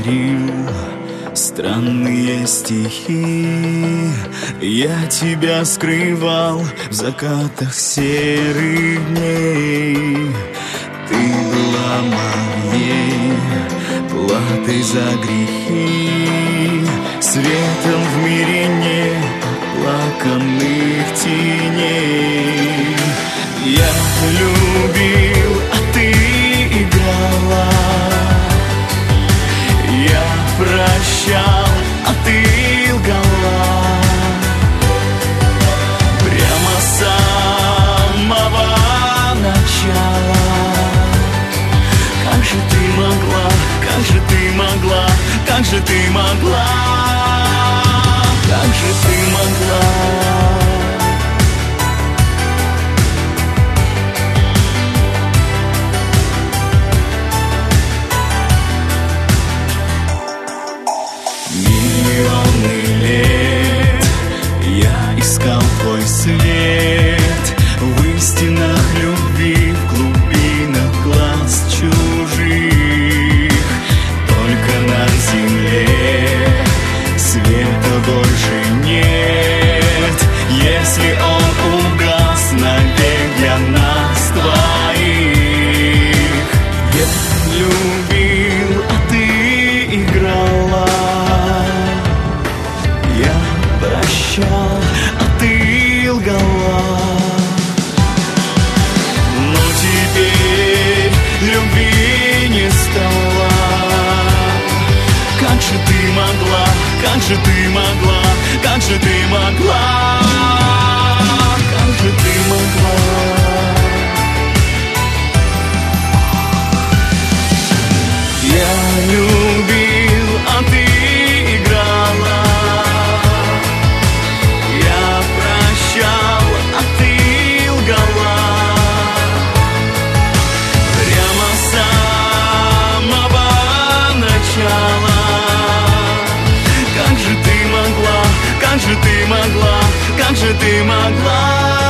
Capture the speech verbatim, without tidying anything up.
говорил странные стихи. Я тебя скрывал в закатах серых дней. Ты была моей платой за грехи, светом в мире неоплаканных теней. Я любил, а ты играла. Я прощал, а ты лгала. Прямо с самого начала. Как же ты могла, как же ты могла, как же ты могла, как же ты могла. Миллионы лет я искал твой свет в истинах любви, в глубинах глаз чужих. Только на земле света больше нет, если он угас навек для нас двоих. Я любил, а ты играла. Я прощал, а ты лгала. Но теперь любви не стало. Как же ты могла, как же ты могла, как же ты могла, как же ты могла. Я любил, а ты играла. Я прощал, а ты лгала. Прямо с самого начала. Как же ты могла, как же ты могла, как же ты могла.